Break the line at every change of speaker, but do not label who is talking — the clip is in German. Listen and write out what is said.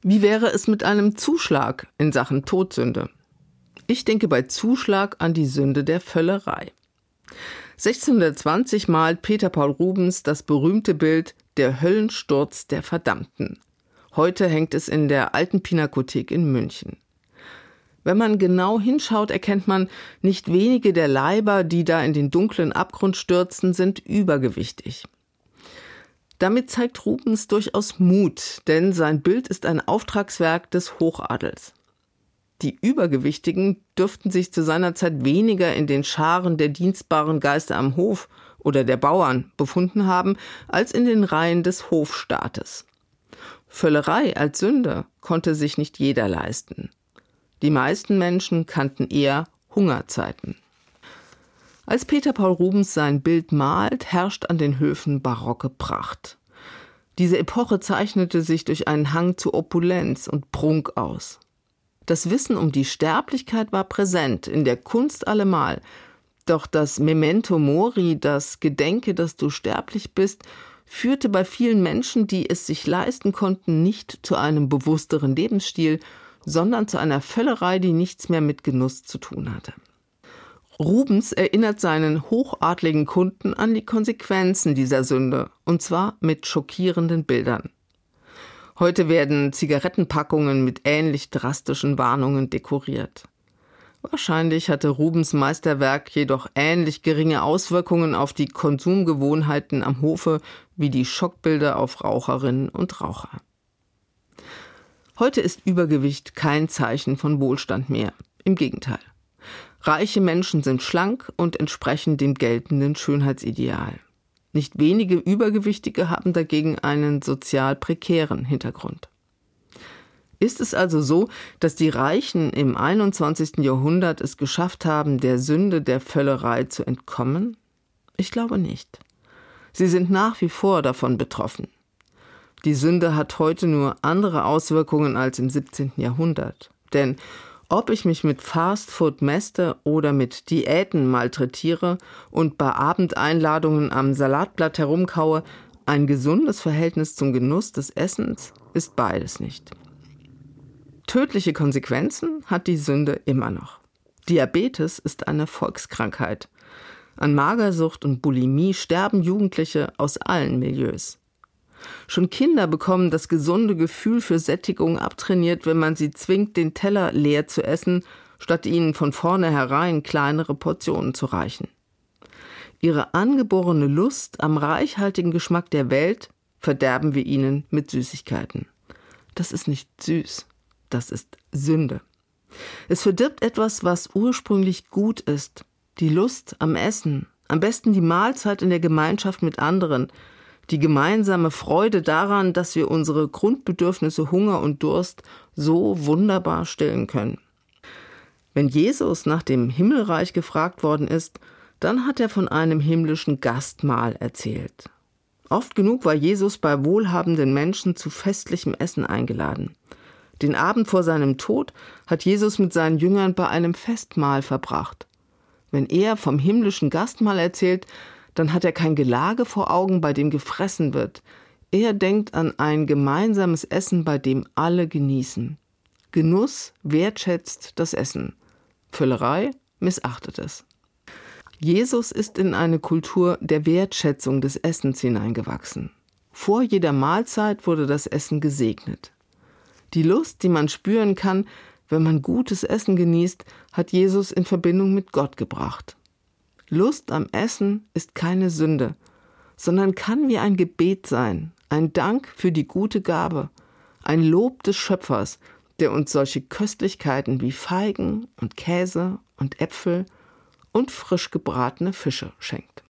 Wie wäre es mit einem Zuschlag in Sachen Todsünde? Ich denke bei Zuschlag an die Sünde der Völlerei. 1620 malt Peter Paul Rubens das berühmte Bild Der Höllensturz der Verdammten. Heute hängt es in der Alten Pinakothek in München. Wenn man genau hinschaut, erkennt man, nicht wenige der Leiber, die da in den dunklen Abgrund stürzen, sind übergewichtig. Damit zeigt Rubens durchaus Mut, denn sein Bild ist ein Auftragswerk des Hochadels. Die Übergewichtigen dürften sich zu seiner Zeit weniger in den Scharen der dienstbaren Geister am Hof oder der Bauern befunden haben, als in den Reihen des Hofstaates. Völlerei als Sünde konnte sich nicht jeder leisten. Die meisten Menschen kannten eher Hungerzeiten. Als Peter Paul Rubens sein Bild malt, herrscht an den Höfen barocke Pracht. Diese Epoche zeichnete sich durch einen Hang zu Opulenz und Prunk aus. Das Wissen um die Sterblichkeit war präsent, in der Kunst allemal. Doch das Memento Mori, das Gedenke, dass du sterblich bist, führte bei vielen Menschen, die es sich leisten konnten, nicht zu einem bewussteren Lebensstil, sondern zu einer Völlerei, die nichts mehr mit Genuss zu tun hatte. Rubens erinnert seinen hochadligen Kunden an die Konsequenzen dieser Sünde, und zwar mit schockierenden Bildern. Heute werden Zigarettenpackungen mit ähnlich drastischen Warnungen dekoriert. Wahrscheinlich hatte Rubens Meisterwerk jedoch ähnlich geringe Auswirkungen auf die Konsumgewohnheiten am Hofe wie die Schockbilder auf Raucherinnen und Raucher. Heute ist Übergewicht kein Zeichen von Wohlstand mehr. Im Gegenteil. Reiche Menschen sind schlank und entsprechen dem geltenden Schönheitsideal. Nicht wenige Übergewichtige haben dagegen einen sozial prekären Hintergrund. Ist es also so, dass die Reichen im 21. Jahrhundert es geschafft haben, der Sünde der Völlerei zu entkommen? Ich glaube nicht. Sie sind nach wie vor davon betroffen. Die Sünde hat heute nur andere Auswirkungen als im 17. Jahrhundert. Denn ob ich mich mit Fastfood mäste oder mit Diäten malträtiere und bei Abendeinladungen am Salatblatt herumkaue, ein gesundes Verhältnis zum Genuss des Essens ist beides nicht. Tödliche Konsequenzen hat die Sünde immer noch. Diabetes ist eine Volkskrankheit. An Magersucht und Bulimie sterben Jugendliche aus allen Milieus. Schon Kinder bekommen das gesunde Gefühl für Sättigung abtrainiert, wenn man sie zwingt, den Teller leer zu essen, statt ihnen von vornherein kleinere Portionen zu reichen. Ihre angeborene Lust am reichhaltigen Geschmack der Welt verderben wir ihnen mit Süßigkeiten. Das ist nicht süß, das ist Sünde. Es verdirbt etwas, was ursprünglich gut ist, die Lust am Essen, am besten die Mahlzeit in der Gemeinschaft mit anderen, die gemeinsame Freude daran, dass wir unsere Grundbedürfnisse Hunger und Durst so wunderbar stillen können. Wenn Jesus nach dem Himmelreich gefragt worden ist, dann hat er von einem himmlischen Gastmahl erzählt. Oft genug war Jesus bei wohlhabenden Menschen zu festlichem Essen eingeladen. Den Abend vor seinem Tod hat Jesus mit seinen Jüngern bei einem Festmahl verbracht. Wenn er vom himmlischen Gastmahl erzählt, dann hat er kein Gelage vor Augen, bei dem gefressen wird. Er denkt an ein gemeinsames Essen, bei dem alle genießen. Genuss wertschätzt das Essen. Völlerei missachtet es. Jesus ist in eine Kultur der Wertschätzung des Essens hineingewachsen. Vor jeder Mahlzeit wurde das Essen gesegnet. Die Lust, die man spüren kann, wenn man gutes Essen genießt, hat Jesus in Verbindung mit Gott gebracht. Lust am Essen ist keine Sünde, sondern kann wie ein Gebet sein, ein Dank für die gute Gabe, ein Lob des Schöpfers, der uns solche Köstlichkeiten wie Feigen und Käse und Äpfel und frisch gebratene Fische schenkt.